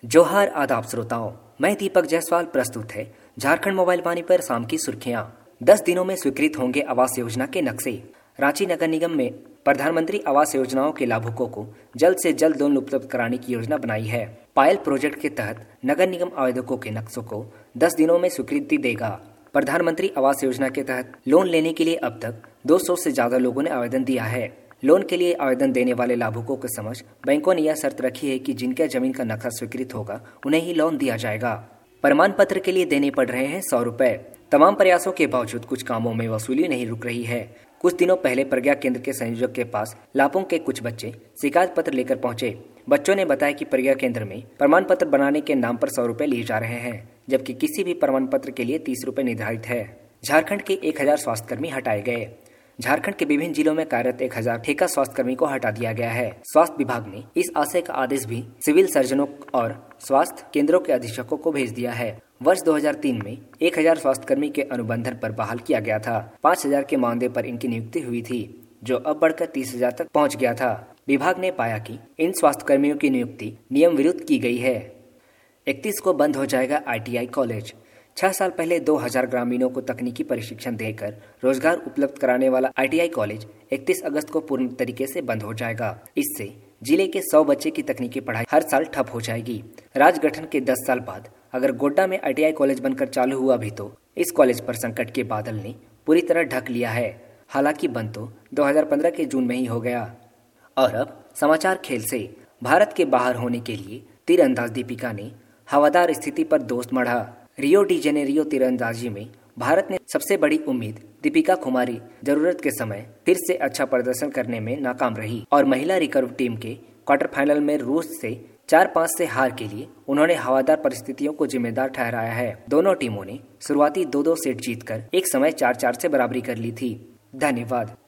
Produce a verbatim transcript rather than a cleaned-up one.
जोहार आदाब श्रोताओं, मैं दीपक जायसवाल प्रस्तुत है झारखंड मोबाइल वाणी पर शाम की सुर्खियां। दस दिनों में स्वीकृत होंगे आवास योजना के नक्शे। रांची नगर निगम में प्रधानमंत्री आवास योजनाओं के लाभुकों को जल्द से जल्द लोन उपलब्ध कराने की योजना बनाई है। पायल प्रोजेक्ट के तहत नगर निगम आवेदकों के नक्शों को दस दिनों में स्वीकृति देगा। प्रधानमंत्री आवास योजना के तहत लोन लेने के लिए अब तक दो सौ से ज्यादा लोगों ने आवेदन दिया है। लोन के लिए आवेदन देने वाले लाभुकों के समक्ष बैंकों ने यह शर्त रखी है कि जिनके जमीन का नक्शा स्वीकृत होगा उन्हें ही लोन दिया जाएगा। प्रमाण पत्र के लिए देने पड़ रहे हैं सौ रुपए। तमाम प्रयासों के बावजूद कुछ कामों में वसूली नहीं रुक रही है। कुछ दिनों पहले प्रज्ञा केंद्र के संयोजक के पास लाभों के कुछ बच्चे शिकायत पत्र लेकर पहुंचे। बच्चों ने बताया कि प्रज्ञा केंद्र में प्रमाण पत्र बनाने के नाम पर सौ रुपए लिए जा रहे हैं, जबकि किसी भी प्रमाण पत्र के लिए तीस रुपए निर्धारित है। झारखंड के एक हजार स्वास्थ्यकर्मी हटाए गए। झारखंड के विभिन्न जिलों में कार्यरत एक हजार ठेका स्वास्थ्यकर्मी को हटा दिया गया है। स्वास्थ्य विभाग ने इस आशय का आदेश भी सिविल सर्जनों और स्वास्थ्य केंद्रों के अधीक्षकों को भेज दिया है। वर्ष दो हज़ार तीन में एक हजार स्वास्थ्यकर्मी के अनुबंधन पर बहाल किया गया था। पाँच हजार के मानदेय पर इनकी नियुक्ति हुई थी, जो अब बढ़कर तीस हजार तक पहुँच गया था। विभाग ने पाया कि इन स्वास्थ्यकर्मियों की नियुक्ति नियम विरुद्ध की गई है। इकतीस को बंद हो जाएगा आई टी आई कॉलेज। छह साल पहले दो हज़ार ग्रामीणों को तकनीकी प्रशिक्षण देकर रोजगार उपलब्ध कराने वाला आई टी आई कॉलेज इकतीस अगस्त को पूर्ण तरीके से बंद हो जाएगा। इससे जिले के सौ बच्चे की तकनीकी पढ़ाई हर साल ठप हो जाएगी। राज्य गठन के दस साल बाद अगर गोड्डा में आई टी आई कॉलेज बनकर चालू हुआ भी तो इस कॉलेज पर संकट के बादल ने पूरी तरह ढक लिया है। हालांकि बंद तो दो हज़ार पंद्रह के जून में ही हो गया। और अब समाचार खेल से। भारत के बाहर होने के लिए तीरंदाज दीपिका ने हवादार स्थिति पर दोस्त मढ़ा। रियो डी जेनेरियो तीरंदाजी में भारत ने सबसे बड़ी उम्मीद दीपिका कुमारी जरूरत के समय फिर से अच्छा प्रदर्शन करने में नाकाम रही और महिला रिकर्व टीम के क्वार्टर फाइनल में रूस से चार पाँच से हार के लिए उन्होंने हवादार परिस्थितियों को जिम्मेदार ठहराया है। दोनों टीमों ने शुरुआती दो दो सेट जीतकर एक समय चार चार से बराबरी कर ली थी। धन्यवाद।